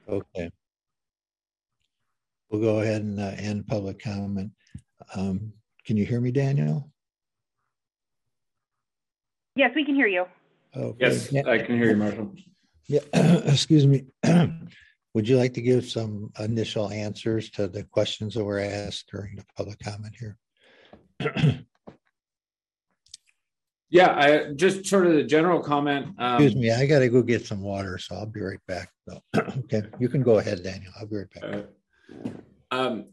Okay, we'll go ahead and end public comment. Can you hear me, Daniel? Yes, we can hear you. Okay. Yes, I can hear you, Marshall. Yeah, excuse me. Would you like to give some initial answers to the questions that were asked during the public comment here? Yeah, I just sort of the general comment. Excuse me, I got to go get some water, so I'll be right back. Okay, you can go ahead, Daniel. I'll be right back.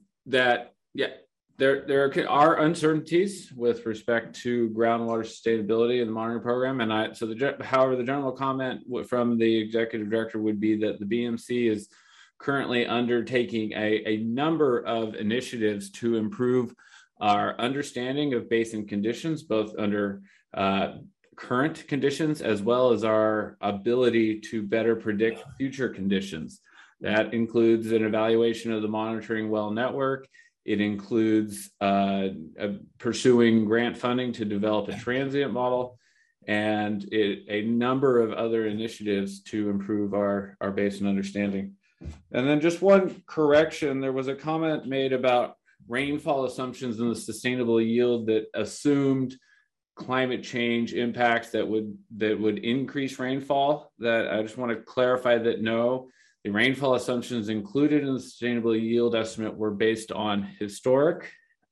There are uncertainties with respect to groundwater sustainability in the monitoring program, and however, the general comment from the executive director would be that the BMC is currently undertaking a number of initiatives to improve our understanding of basin conditions, both under current conditions as well as our ability to better predict future conditions. That includes an evaluation of the monitoring well network. It includes pursuing grant funding to develop a transient model, and a number of other initiatives to improve our basin understanding. And then just one correction, there was a comment made about rainfall assumptions in the sustainable yield that assumed climate change impacts that would increase rainfall. That I just want to clarify that no, the rainfall assumptions included in the sustainable yield estimate were based on historic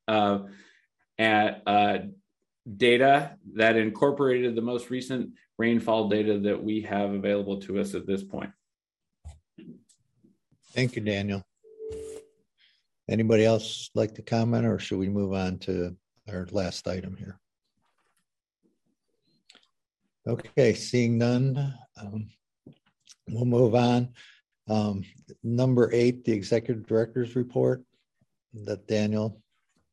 data that incorporated the most recent rainfall data that we have available to us at this point. Thank you, Daniel. Anybody else like to comment, or should we move on to our last item here? Okay, seeing none, we'll move on. Number 8, the executive director's report. That Daniel.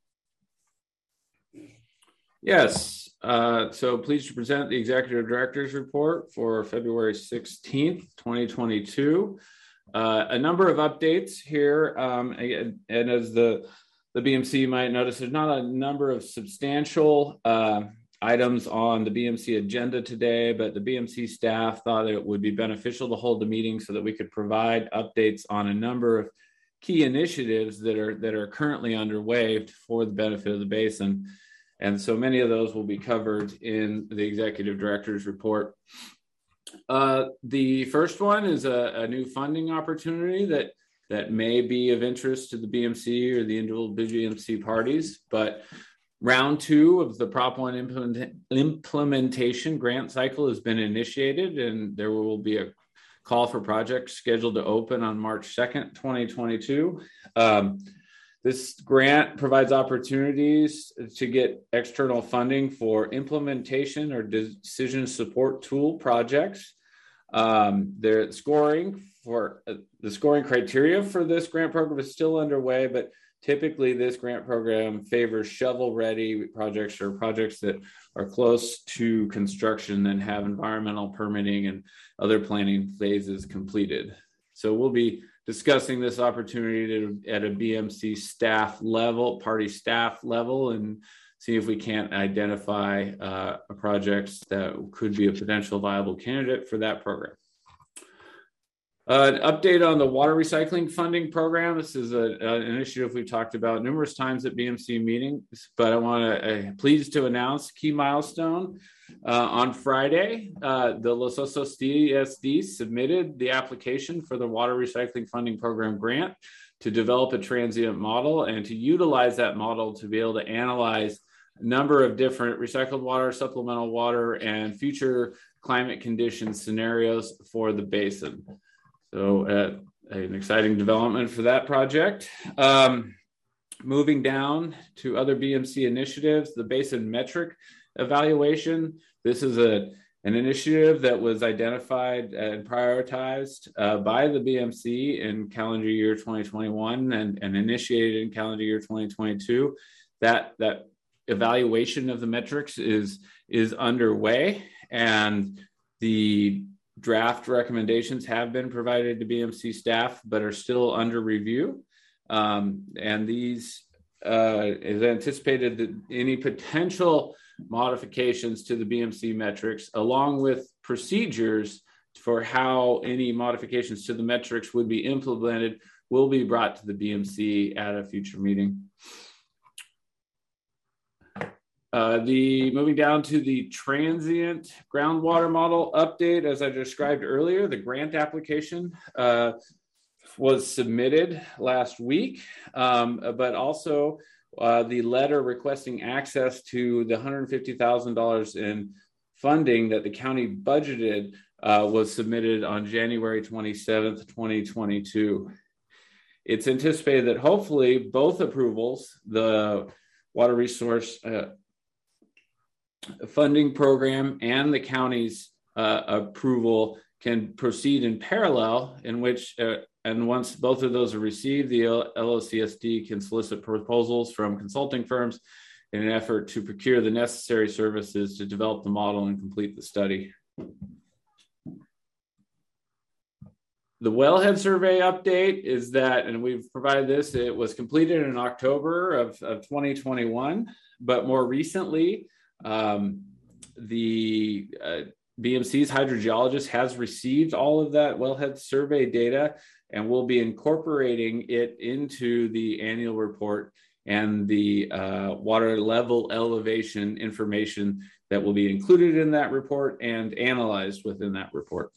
Yes, so pleased to present the executive director's report for February 16th, 2022. A number of updates here, and as the BMC might notice, there's not a number of substantial items on the BMC agenda today, but the BMC staff thought it would be beneficial to hold the meeting so that we could provide updates on a number of key initiatives that are currently underway for the benefit of the basin. And so many of those will be covered in the executive director's report. The first one is a new funding opportunity that may be of interest to the BMC or the individual BMC parties, but round 2 of the Prop 1 implementation grant cycle has been initiated, and there will be a call for projects scheduled to open on March 2nd, 2022. This grant provides opportunities to get external funding for implementation or decision support tool projects. The scoring criteria for this grant program is still underway, but typically this grant program favors shovel-ready projects or projects that are close to construction and have environmental permitting and other planning phases completed. So we'll be discussing this opportunity at a BMC staff level, party staff level, and see if we can't identify projects that could be a potential viable candidate for that program. An update on the water recycling funding program. This is an initiative we've talked about numerous times at BMC meetings, but I want to pleased to announce key milestone. On Friday, the Los Osos DSD submitted the application for the water recycling funding program grant to develop a transient model and to utilize that model to be able to analyze a number of different recycled water, supplemental water, and future climate condition scenarios for the basin. So an exciting development for that project. Moving down to other BMC initiatives, the basin metric evaluation. This is an initiative that was identified and prioritized by the BMC in calendar year 2021 and initiated in calendar year 2022. That evaluation of the metrics is underway, and the draft recommendations have been provided to BMC staff, but are still under review. And these is anticipated that any potential modifications to the BMC metrics, along with procedures for how any modifications to the metrics would be implemented will be brought to the BMC at a future meeting. Moving down to the transient groundwater model update, as I described earlier, the grant application was submitted last week, but also the letter requesting access to the $150,000 in funding that the county budgeted was submitted on January 27th, 2022. It's anticipated that hopefully both approvals, the water resource funding program and the county's approval, can proceed in parallel, in which and once both of those are received, the LOCSD can solicit proposals from consulting firms in an effort to procure the necessary services to develop the model and complete the study. The wellhead survey update is that, and we've provided this, it was completed in October of 2021, but more recently, the BMC's hydrogeologist has received all of that wellhead survey data and will be incorporating it into the annual report and the water level elevation information that will be included in that report and analyzed within that report.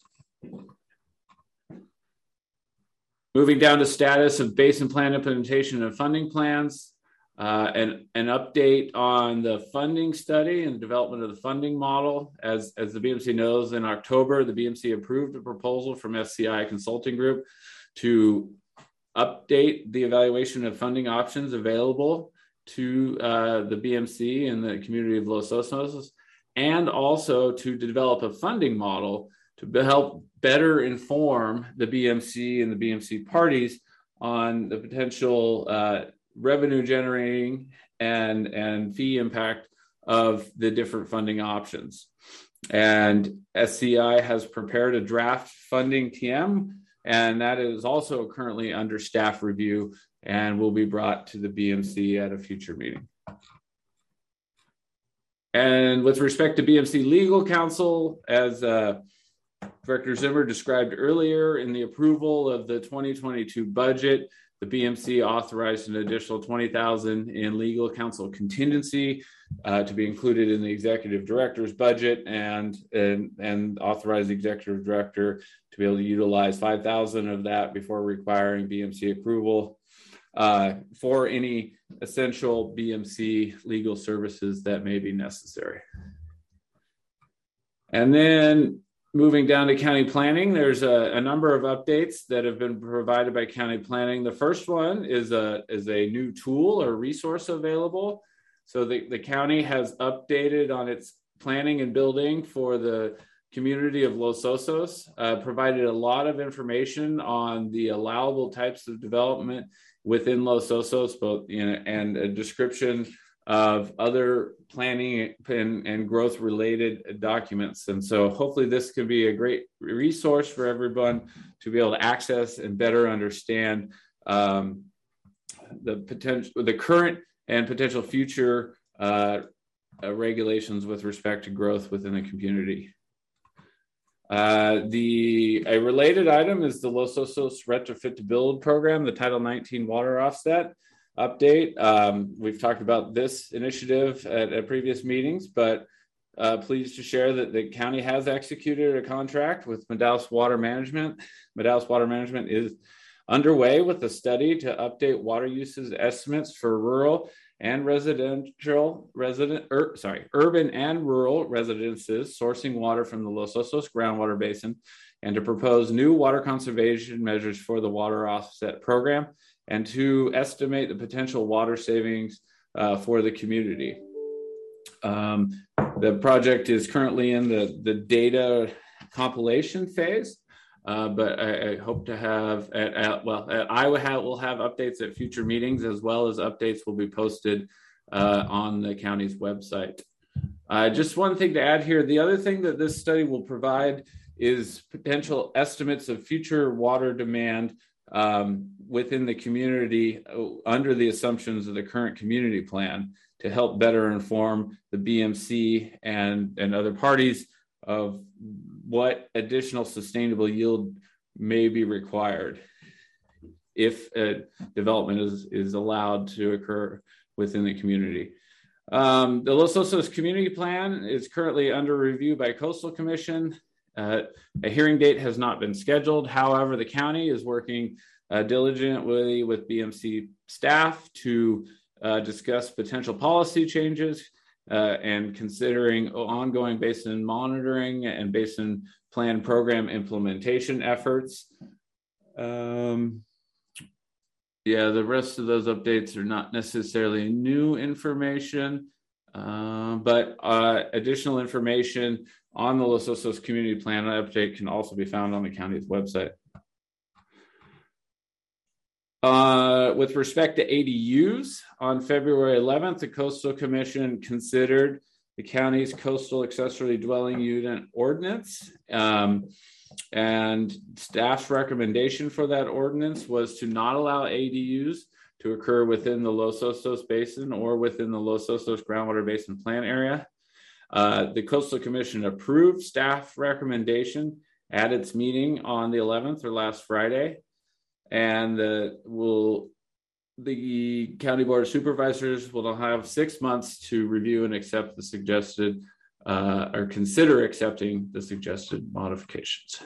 Moving down to status of basin plan implementation and funding plans, and an update on the funding study and the development of the funding model. As the BMC knows, in October, the BMC approved a proposal from SCI Consulting Group to update the evaluation of funding options available to the BMC and the community of Los Osos, and also to develop a funding model to help better inform the BMC and the BMC parties on the potential revenue generating and fee impact of the different funding options. And SCI has prepared a draft funding TM, and that is also currently under staff review and will be brought to the BMC at a future meeting. And with respect to BMC legal counsel, as Director Zimmer described earlier, in the approval of the 2022 budget, the BMC authorized an additional $20,000 in legal counsel contingency to be included in the executive director's budget, and authorized the executive director to be able to utilize $5,000 of that before requiring BMC approval for any essential BMC legal services that may be necessary. And then moving down to county planning, there's a number of updates that have been provided by county planning. The first one is a new tool or resource available. So the county has updated on its planning and building for the community of Los Osos, provided a lot of information on the allowable types of development within Los Osos, both and a description of other planning and growth related documents. And so hopefully this could be a great resource for everyone to be able to access and better understand the current and potential future regulations with respect to growth within the community. A related item is the Los Osos Retrofit to Build program, the Title 19 water offset update. We've talked about this initiative at previous meetings, but pleased to share that the county has executed a contract with Madaus Water Management. Madaus Water Management is underway with a study to update water uses estimates for rural and urban and rural residences sourcing water from the Los Osos groundwater basin, and to propose new water conservation measures for the water offset program, and to estimate the potential water savings for the community. The project is currently in the data compilation phase, but I hope to have, we'll have updates at future meetings, as well as updates will be posted on the county's website. Just one thing to add here, the other thing that this study will provide is potential estimates of future water demand within the community under the assumptions of the current community plan, to help better inform the BMC and other parties of what additional sustainable yield may be required if a development is allowed to occur within the community. The Los Osos Community Plan is currently under review by Coastal Commission. A hearing date has not been scheduled. However, the county is working diligently with BMC staff to discuss potential policy changes and considering ongoing basin monitoring and basin plan program implementation efforts. The rest of those updates are not necessarily new information, but additional information on the Los Osos Community Plan update can also be found on the county's website. With respect to ADUs, on February 11th, the Coastal Commission considered the county's coastal accessory dwelling unit ordinance. And staff's recommendation for that ordinance was to not allow ADUs to occur within the Los Osos Basin or within the Los Osos Groundwater Basin Plan area. The Coastal Commission approved staff recommendation at its meeting on the 11th or last Friday. And the County Board of Supervisors will have 6 months to review and accept the suggested or consider accepting the suggested modifications.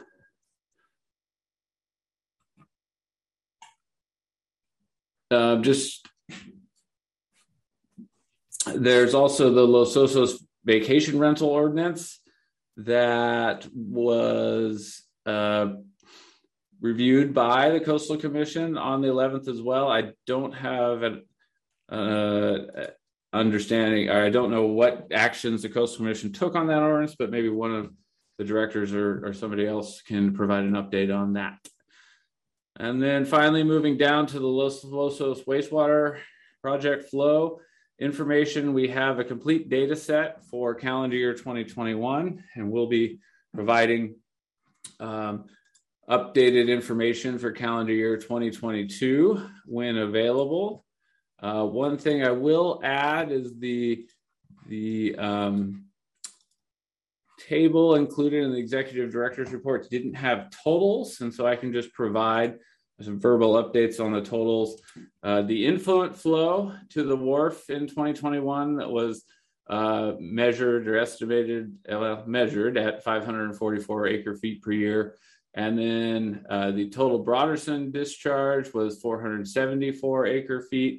There's also the Los Osos vacation rental ordinance that was reviewed by the Coastal Commission on the 11th as well. I don't have an understanding, or I don't know what actions the Coastal Commission took on that ordinance, but maybe one of the directors or somebody else can provide an update on that. And then finally, moving down to the Los Osos wastewater project flow information, we have a complete data set for calendar year 2021, and we'll be providing updated information for calendar year 2022 when available. One thing I will add is the table included in the executive director's report didn't have totals, and so I can just provide some verbal updates on the totals. The influent flow to the wharf in 2021 was measured at 544 acre feet per year. And then the total Broderson discharge was 474 acre feet,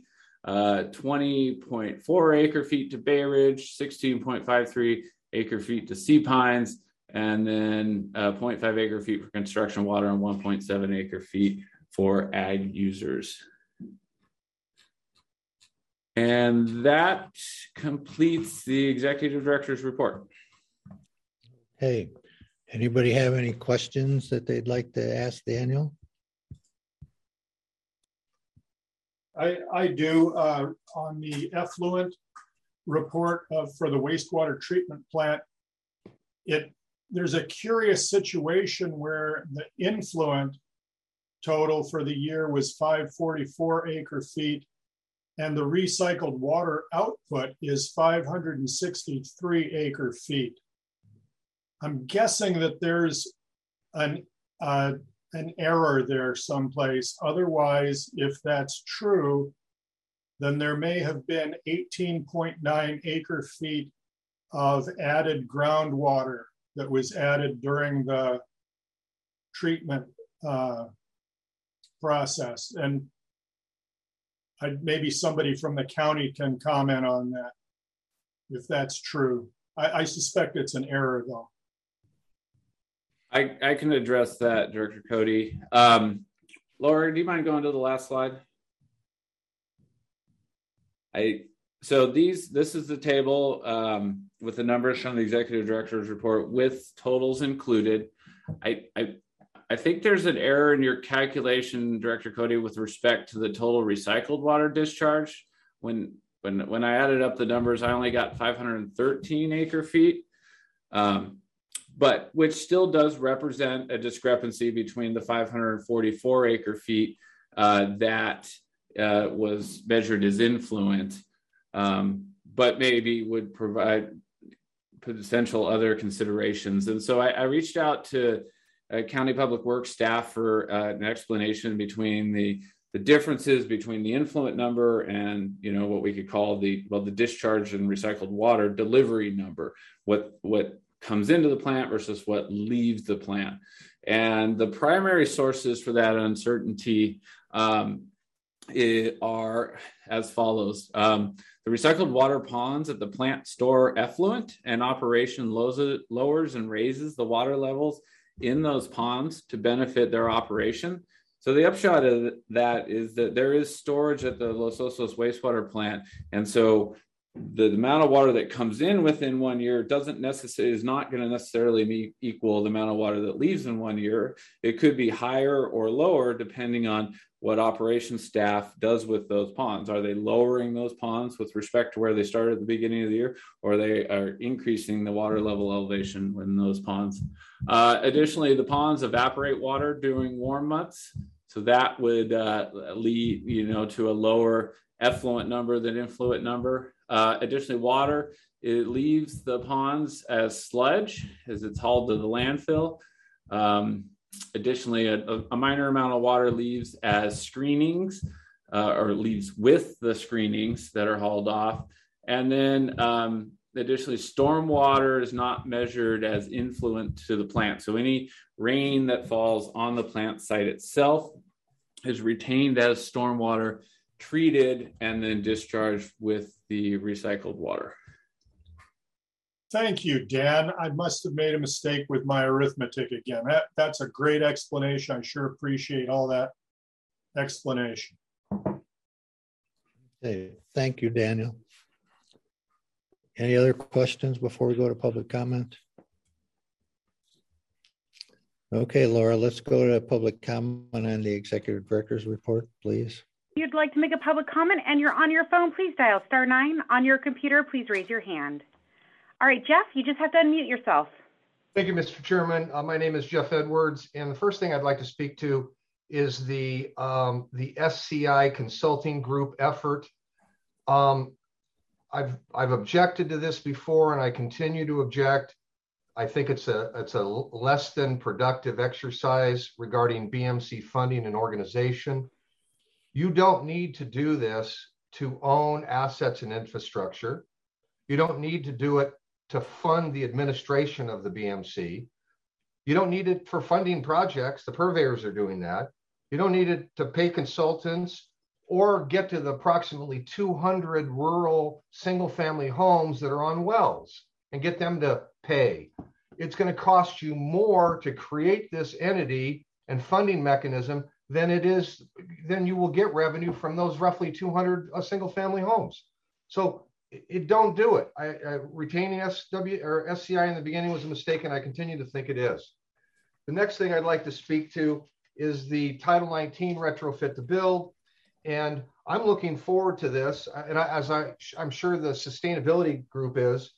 20.4 acre feet to Bay Ridge, 16.53 acre feet to Sea Pines, and then 0.5 acre feet for construction water and 1.7 acre feet for ag users. And that completes the executive director's report. Hey, anybody have any questions that they'd like to ask Daniel? I do on the effluent report for the wastewater treatment plant. There's a curious situation where the influent total for the year was 544 acre feet, and the recycled water output is 563 acre feet. I'm guessing that there's an error there someplace. Otherwise, if that's true, then there may have been 18.9 acre feet of added groundwater that was added during the treatment process. And maybe somebody from the county can comment on that, if that's true. I suspect it's an error though. I can address that, Director Cody. Laura, do you mind going to the last slide? So this is the table with the numbers from the executive director's report with totals included. I think there's an error in your calculation, Director Cody, with respect to the total recycled water discharge. When I added up the numbers, I only got 513 acre feet, but which still does represent a discrepancy between the 544 acre feet that was measured as influent, but maybe would potential other considerations. And so I reached out to County Public Works staff for an explanation between the differences between the influent number and what we could call the discharge and recycled water delivery number, what comes into the plant versus what leaves the plant. And the primary sources for that uncertainty are as follows. The recycled water ponds at the plant store effluent, and operation lowers and raises the water levels in those ponds to benefit their operation. So the upshot of that is that there is storage at the Los Osos wastewater plant. And so the amount of water that comes in within 1 year is not going to necessarily equal the amount of water that leaves in 1 year. It could be higher or lower depending on what operations staff does with those ponds. Are they lowering those ponds with respect to where they started at the beginning of the year, or they are increasing the water level elevation in those ponds? Additionally, the ponds evaporate water during warm months. So that would lead, to a lower effluent number than influent number. Additionally, water, it leaves the ponds as sludge as it's hauled to the landfill. Additionally, a minor amount of water leaves as screenings or leaves with the screenings that are hauled off. And then additionally, stormwater is not measured as influent to the plant. So any rain that falls on the plant site itself is retained as stormwater, treated, and then discharged with the recycled water. Thank you, Dan. I must have made a mistake with my arithmetic again. That's a great explanation. I sure appreciate all that explanation. Okay, thank you, Daniel. Any other questions before we go to public comment? Okay, Laura, let's go to public comment on the executive director's report, please. If you'd like to make a public comment and you're on your phone, please dial *9. On your computer, please raise your hand. All right, Jeff, you just have to unmute yourself. Thank you, Mr. Chairman. My name is Jeff Edwards, and the first thing I'd like to speak to is the SCI Consulting Group effort. I've objected to this before, and I continue to object. I think it's a less than productive exercise regarding BMC funding and organization. You don't need to do this to own assets and infrastructure. You don't need to do it to fund the administration of the BMC. You don't need it for funding projects. The purveyors are doing that. You don't need it to pay consultants or get to the approximately 200 rural single-family homes that are on wells and get them to pay. It's going to cost you more to create this entity and funding mechanism than you will get revenue from those roughly 200 single-family homes. So don't do it. Retaining SCI in the beginning was a mistake, and I continue to think it is. The next thing I'd like to speak to is the Title 19 retrofit to build. And I'm looking forward to this. And I'm sure the sustainability group is.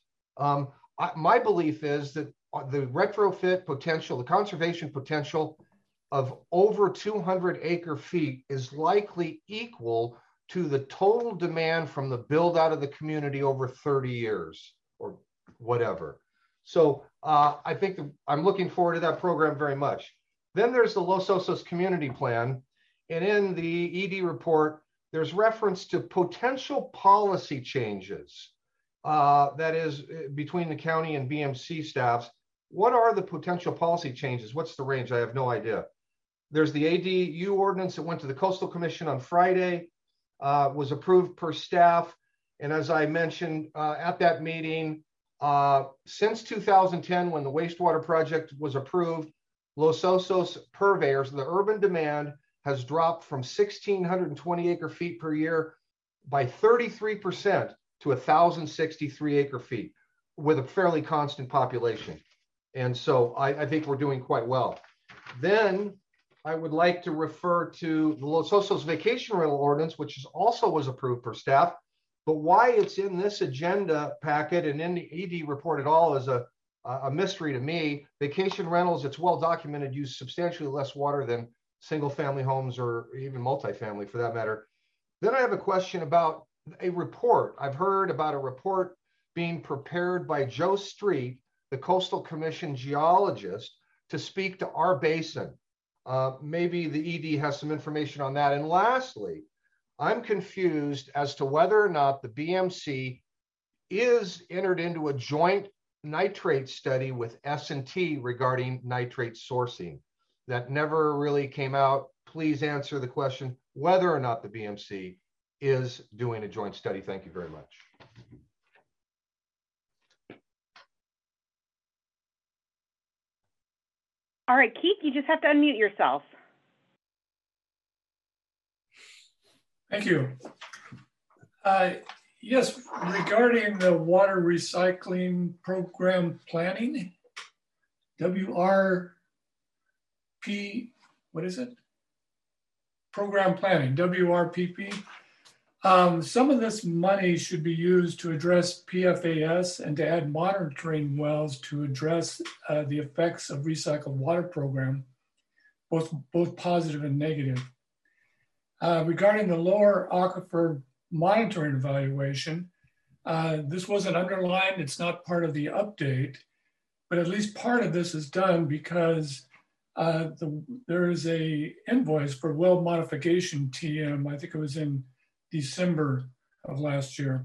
My belief is that the retrofit potential, the conservation potential of over 200 acre feet is likely equal to the total demand from the build out of the community over 30 years or whatever. So I think I'm looking forward to that program very much. Then there's the Los Osos Community Plan. And in the ED report, there's reference to potential policy changes, that is between the county and BMC staffs. What are the potential policy changes? What's the range? I have no idea. There's the ADU ordinance that went to the Coastal Commission on Friday, was approved per staff. And as I mentioned at that meeting, since 2010, when the wastewater project was approved, Los Osos purveyors, the urban demand has dropped from 1,620 acre feet per year by 33% to 1,063 acre feet with a fairly constant population. And so I think we're doing quite well. Then I would like to refer to the Los Osos vacation rental ordinance, which also was approved per staff. But why it's in this agenda packet and in the ED report at all is a mystery to me. Vacation rentals, it's well documented, use substantially less water than single family homes or even multifamily for that matter. Then I have a question about a report. I've heard about a report being prepared by Joe Street, the Coastal Commission geologist, to speak to our basin. Maybe the ED has some information on that. And lastly, I'm confused as to whether or not the BMC is entered into a joint nitrate study with S&T regarding nitrate sourcing. That never really came out. Please answer the question whether or not the BMC is doing a joint study. Thank you very much. All right, Keith, you just have to unmute yourself. Thank you. Yes, regarding the water recycling program planning, WRP, what is it? Program planning, WRPP. Some of this money should be used to address PFAS and to add monitoring wells to address the effects of recycled water program, both positive and negative. Regarding the lower aquifer monitoring evaluation, this wasn't underlined, it's not part of the update, but at least part of this is done because there is a invoice for well modification TM, I think it was in December of last year.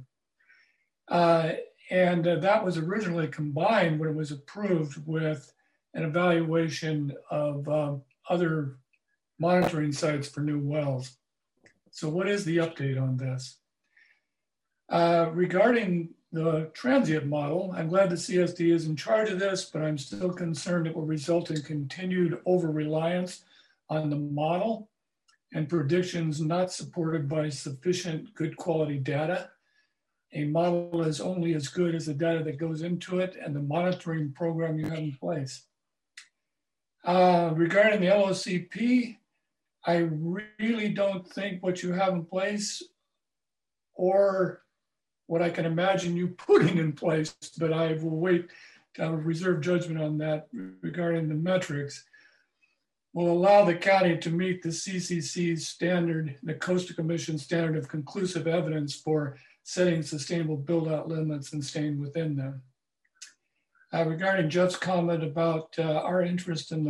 And that was originally combined when it was approved with an evaluation of other monitoring sites for new wells. So what is the update on this? Regarding the transient model, I'm glad the CSD is in charge of this, but I'm still concerned it will result in continued over-reliance on the model and predictions not supported by sufficient good quality data. A model is only as good as the data that goes into it and the monitoring program you have in place. Regarding the LOCP, I really don't think what you have in place or what I can imagine you putting in place, but I will wait to have a reserved judgment on that regarding the metrics, will allow the county to meet the CCC's standard, the Coastal Commission standard of conclusive evidence for setting sustainable build-out limits and staying within them. Regarding Jeff's comment about our interest in the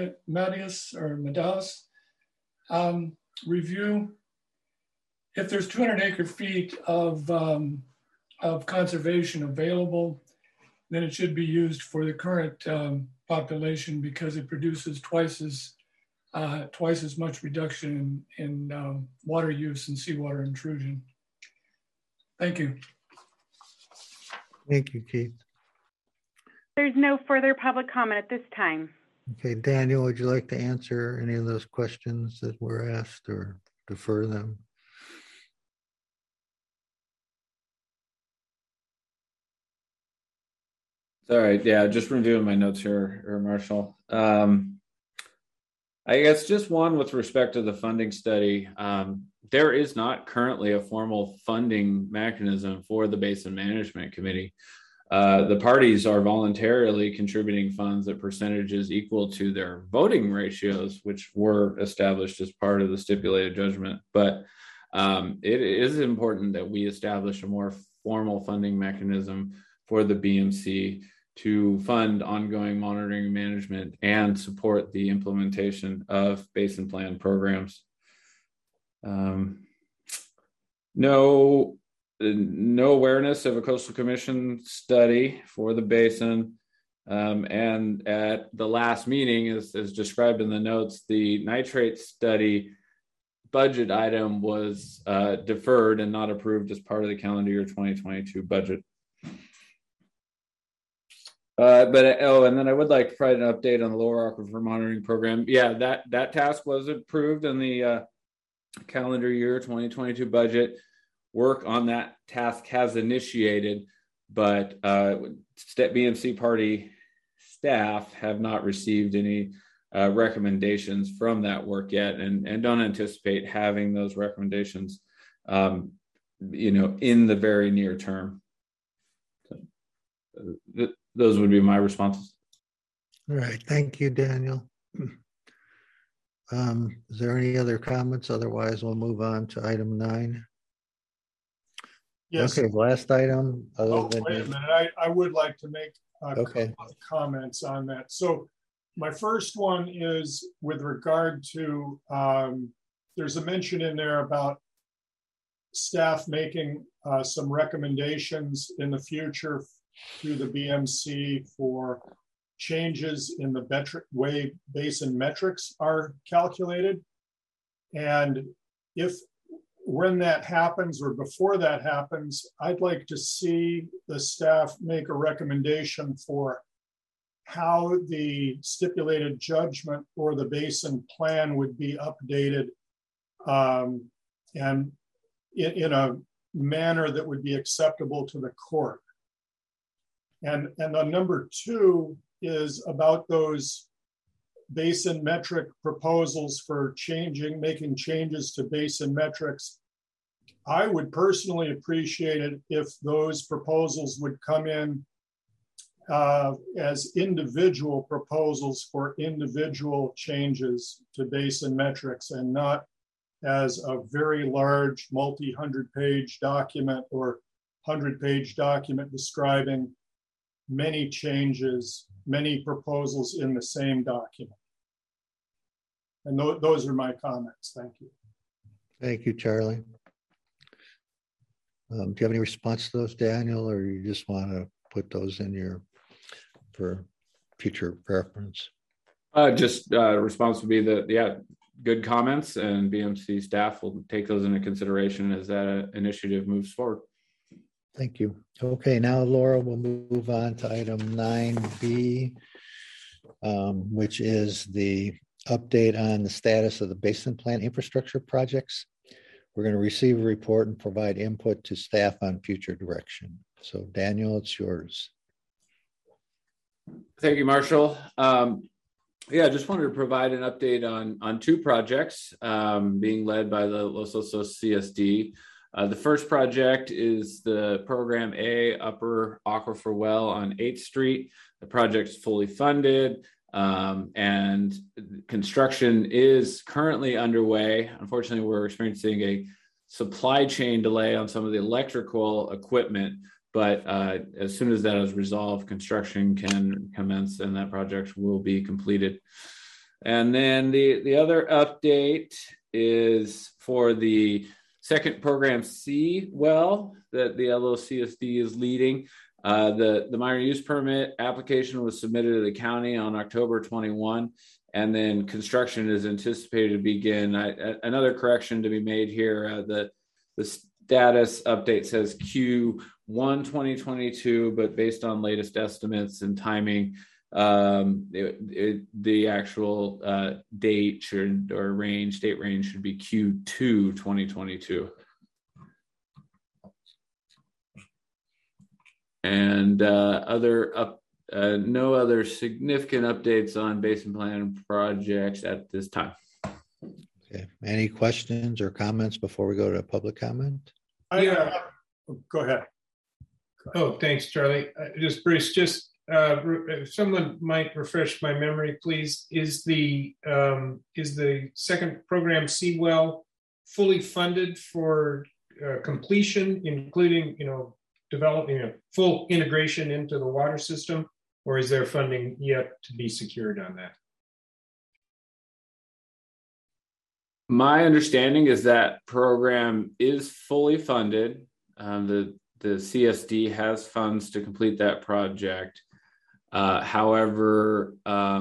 Madaus review, if there's 200 acre feet of conservation available, then it should be used for the current population because it produces twice as much reduction in water use and seawater intrusion. Thank you. Thank you, Keith. There's no further public comment at this time. Okay, Daniel, would you like to answer any of those questions that were asked or defer them? All right, yeah, just reviewing my notes here, Marshall. I guess just one with respect to the funding study. There is not currently a formal funding mechanism for the Basin Management Committee. The parties are voluntarily contributing funds at percentages equal to their voting ratios, which were established as part of the stipulated judgment. But it is important that we establish a more formal funding mechanism for the BMC to fund ongoing monitoring, management, and support the implementation of basin plan programs. No awareness of a Coastal Commission study for the basin. And at the last meeting, as described in the notes, the nitrate study budget item was deferred and not approved as part of the calendar year 2022 budget. And then I would like to provide an update on the lower aquifer monitoring program. Yeah, that task was approved in the calendar year 2022 budget. Work on that task has initiated, but BMC party staff have not received any recommendations from that work yet, and don't anticipate having those recommendations, in the very near term. So, those would be my responses. All right, thank you, Daniel. Is there any other comments? Otherwise, we'll move on to item 9. Yes. Okay, last item, other Oh, than. wait a minute. I would like to make Okay. comments on that. So my first one is with regard to, there's a mention in there about staff making some recommendations in the future through the BMC for changes in the way basin metrics are calculated. And when that happens or before that happens, I'd like to see the staff make a recommendation for how the stipulated judgment or the basin plan would be updated and in a manner that would be acceptable to the court. And the number two is about those basin metric proposals for making changes to basin metrics. I would personally appreciate it if those proposals would come in as individual proposals for individual changes to basin metrics and not as a very large multi-100-page document or 100-page document describing many changes, many proposals in the same document. And those are my comments. Thank you. Thank you, Charlie. Do you have any response to those, Daniel, or you just want to put those in for future reference? Just response would be that, good comments, and BMC staff will take those into consideration as that initiative moves forward. Thank you. Okay, now Laura, we'll move on to item 9B, which is the update on the status of the basin plan infrastructure projects. We're going to receive a report and provide input to staff on future direction. So Daniel, it's yours. Thank you, Marshall. I just wanted to provide an update on two projects being led by the Los Osos CSD. The first project is the Program A Upper Aquifer Well on 8th Street. The project's fully funded and construction is currently underway. Unfortunately, we're experiencing a supply chain delay on some of the electrical equipment, but as soon as that is resolved, construction can commence and that project will be completed. And then the other update is for the second Program C well that the LOCSD is leading. The minor use permit application was submitted to the county on October 21, and then construction is anticipated to begin. Another correction to be made here, the status update says Q1 2022, but based on latest estimates and timing, the actual date date range should be Q2 2022. And no other significant updates on basin plan projects at this time. Okay. Any questions or comments before we go to public comment? Go ahead. Oh, thanks, Charlie. Bruce, if someone might refresh my memory, please. Is the second Program C well fully funded for completion, including developing full integration into the water system, or is there funding yet to be secured on that? My understanding is that program is fully funded. The CSD has funds to complete that project. However,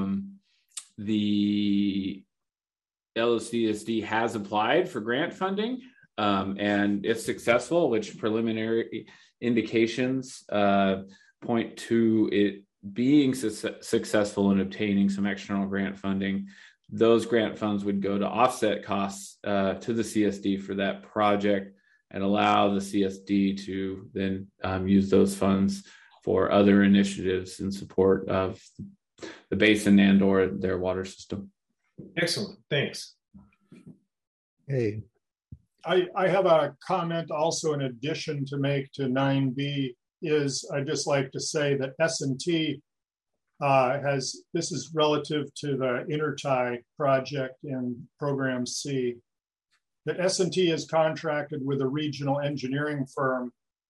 the LOCSD has applied for grant funding, and if successful, which preliminary indications point to it being successful in obtaining some external grant funding, those grant funds would go to offset costs to the CSD for that project and allow the CSD to then use those funds for other initiatives in support of the basin and or their water system. Excellent, thanks. Hey. I have a comment also in addition to make to 9B is I'd just like to say that S&T this is relative to the Intertie project in Program C, that S&T is contracted with a regional engineering firm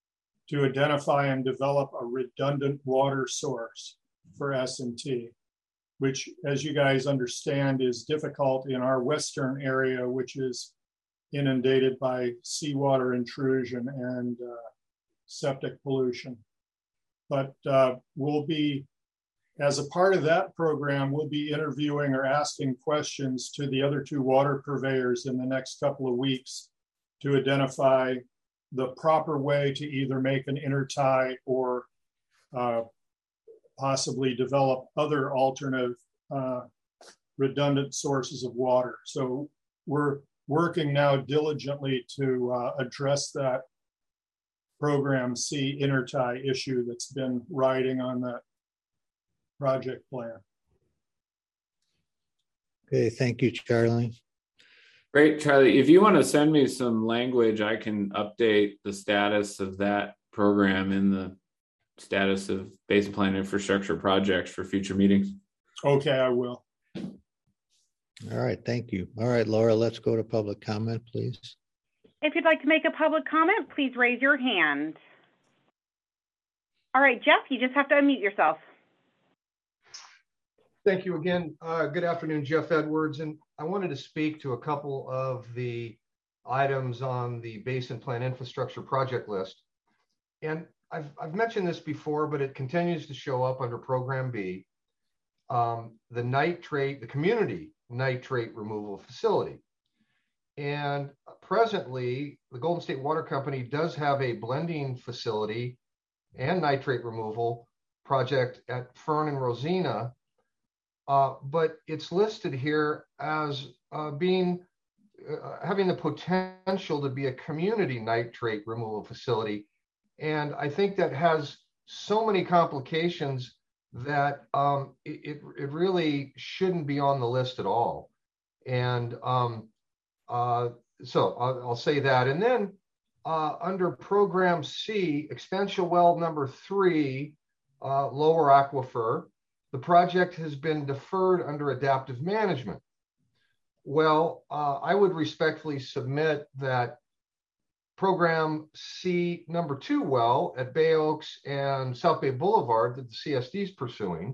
to identify and develop a redundant water source for S&T, which, as you guys understand, is difficult in our western area, which is inundated by seawater intrusion and septic pollution. But we'll be, as a part of that program, we'll be interviewing or asking questions to the other two water purveyors in the next couple of weeks to identify the proper way to either make an intertie or possibly develop other alternative redundant sources of water. So we're working now diligently to address that Program C intertie issue that's been riding on that project plan. Okay, thank you, Charlie. Great, Charlie. If you want to send me some language, I can update the status of that program in the status of Basin Plan infrastructure projects for future meetings. Okay, I will. All right, thank you. All right, Laura, let's go to public comment, please. If you'd like to make a public comment, please raise your hand. All right, Jeff, you just have to unmute yourself. Thank you again. Good afternoon, Jeff Edwards. And I wanted to speak to a couple of the items on the Basin Plan infrastructure project list. And I've mentioned this before, but it continues to show up under Program B, the community nitrate removal facility. And presently, the Golden State Water Company does have a blending facility and nitrate removal project at Fern and Rosina, but it's listed here as having the potential to be a community nitrate removal facility. And I think that has so many complications that it really shouldn't be on the list at all. And so I'll say that. And then under Program C, expansion well number 3, lower aquifer, the project has been deferred under adaptive management. Well, I would respectfully submit that Program C number 2 well at Bay Oaks and South Bay Boulevard that the CSD is pursuing,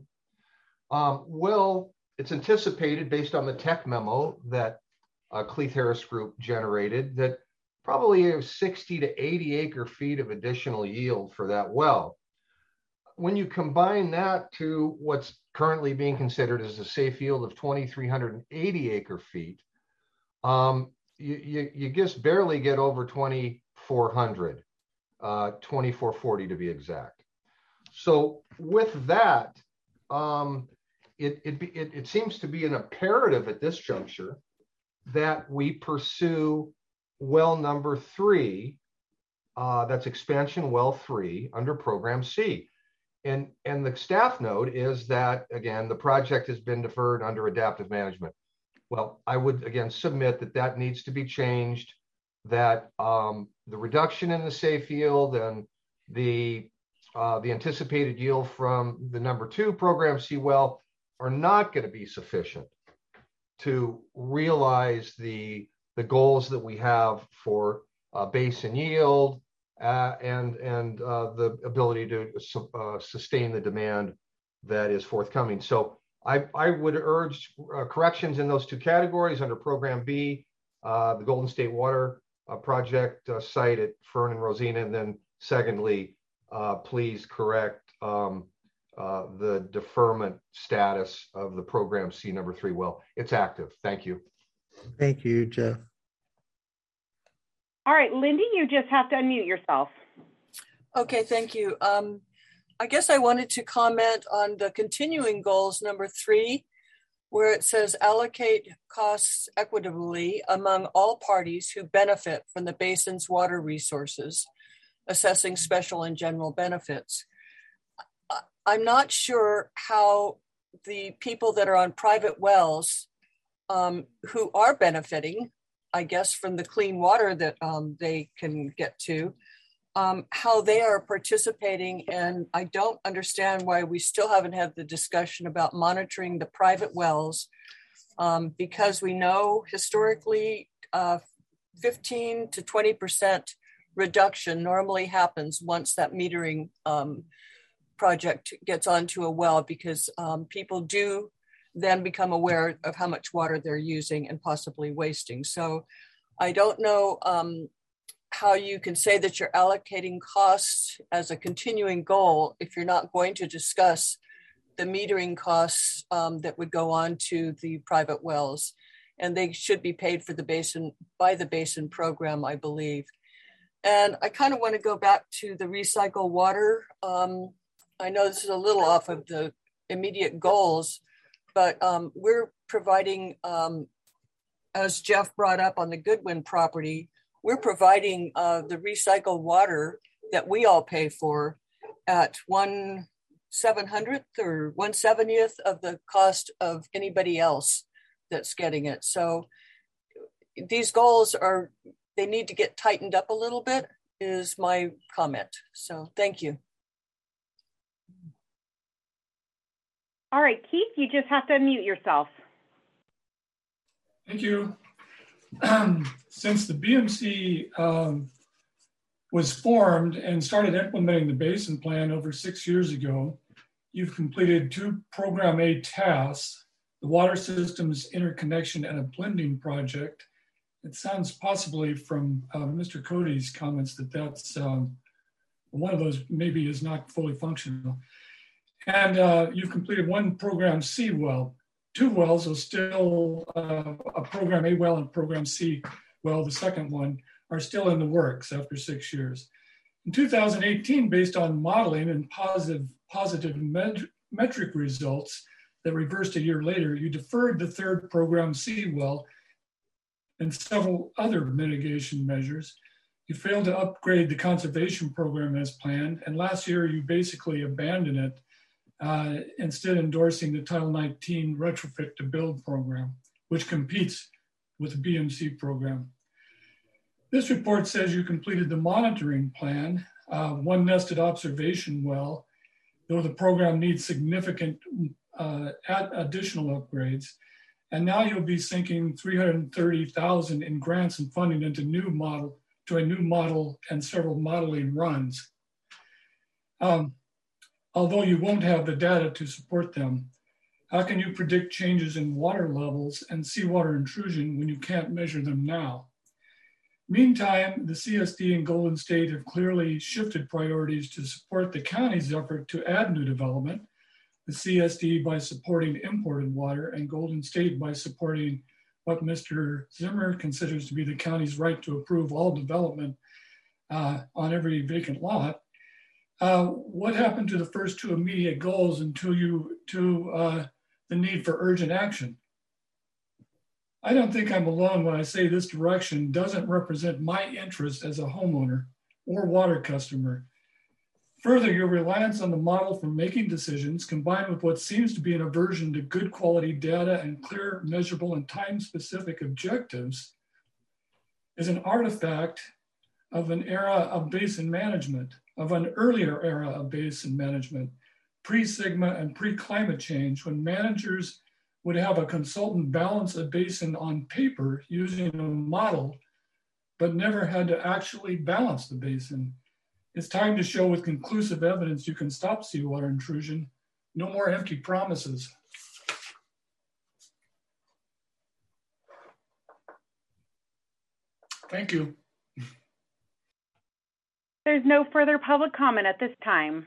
it's anticipated based on the tech memo that Cleith Harris Group generated that probably have 60 to 80 acre feet of additional yield for that well. When you combine that to what's currently being considered as a safe yield of 2,380 acre feet, you just barely get over 2,400, 2,440 to be exact. So with that, it seems to be an imperative at this juncture that we pursue well number 3, that's expansion well 3 under Program C. And the staff note is that, again, the project has been deferred under adaptive management. Well, I would, again, submit that needs to be changed, that the reduction in the safe yield and the anticipated yield from the number 2 Program C well are not going to be sufficient to realize the goals that we have for basin yield and the ability to sustain the demand that is forthcoming. So I would urge corrections in those 2 categories under Program B, the Golden State Water project site at Fern and Rosina, and then secondly, please correct the deferment status of the Program C number 3 well. It's active. Thank you. Thank you, Jeff. All right, Lindy, you just have to unmute yourself. Okay, thank you. I guess I wanted to comment on the continuing goals number 3, where it says allocate costs equitably among all parties who benefit from the basin's water resources, assessing special and general benefits. I'm not sure how the people that are on private wells who are benefiting, I guess, from the clean water that they can get to, how they are participating. And I don't understand why we still haven't had the discussion about monitoring the private wells, because we know historically 15 to 20% reduction normally happens once that metering project gets onto a well, because people do then become aware of how much water they're using and possibly wasting. So I don't know how you can say that you're allocating costs as a continuing goal if you're not going to discuss the metering costs that would go on to the private wells. And they should be paid for the basin by the basin program, I believe. And I kind of want to go back to the recycle water. I know this is a little off of the immediate goals, but we're providing, as Jeff brought up on the Goodwin property, we're providing the recycled water that we all pay for at 1/700th or 1/70th of the cost of anybody else that's getting it. So these goals they need to get tightened up a little bit, is my comment. So thank you. All right, Keith, you just have to unmute yourself. Thank you. Since the BMC was formed and started implementing the basin plan over 6 years ago, you've completed 2 Program A tasks, the Water Systems Interconnection and a Blending Project. It sounds possibly from Mr. Cody's comments that that's one of those maybe is not fully functional. And you've completed 1 Program C well. 2 wells are still, a Program A well and Program C well, the second one, are still in the works after 6 years. In 2018, based on modeling and positive metric results that reversed a year later, you deferred the 3rd Program C well and several other mitigation measures. You failed to upgrade the conservation program as planned, and last year you basically abandoned it, instead endorsing the Title 19 retrofit to build program, which competes with the BMC program. This report says you completed the monitoring plan, 1 nested observation well, though the program needs significant additional upgrades. And now you'll be sinking $330,000 in grants and funding into a new model and several modeling runs. Although you won't have the data to support them, how can you predict changes in water levels and seawater intrusion when you can't measure them now? Meantime, the CSD and Golden State have clearly shifted priorities to support the county's effort to add new development, the CSD by supporting imported water and Golden State by supporting what Mr. Zimmer considers to be the county's right to approve all development on every vacant lot. What happened to the first 2 immediate goals until the need for urgent action? I don't think I'm alone when I say this direction doesn't represent my interest as a homeowner or water customer. Further, your reliance on the model for making decisions, combined with what seems to be an aversion to good quality data and clear, measurable, and time-specific objectives, is an artifact of an era of basin management, of an earlier era of basin management, pre-Sigma and pre-climate change, when managers would have a consultant balance a basin on paper using a model, but never had to actually balance the basin. It's time to show with conclusive evidence you can stop seawater intrusion. No more empty promises. Thank you. There's no further public comment at this time.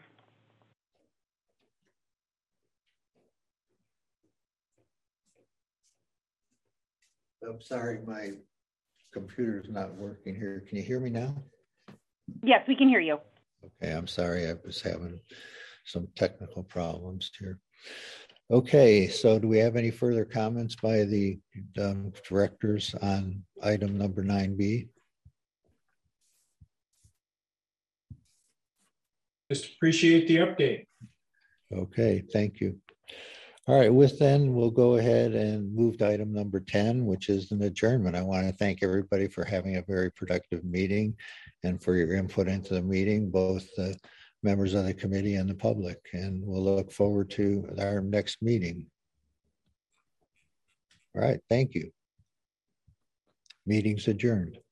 I'm sorry, my computer's not working here. Can you hear me now? Yes, we can hear you. Okay, I'm sorry. I was having some technical problems here. Okay, so do we have any further comments by the directors on item number 9B? Just appreciate the update. Okay, thank you. All right, with then we'll go ahead and move to item number 10, which is an adjournment. I want to thank everybody for having a very productive meeting and for your input into the meeting, both the members of the committee and the public. And we'll look forward to our next meeting. All right, thank you. Meeting's adjourned.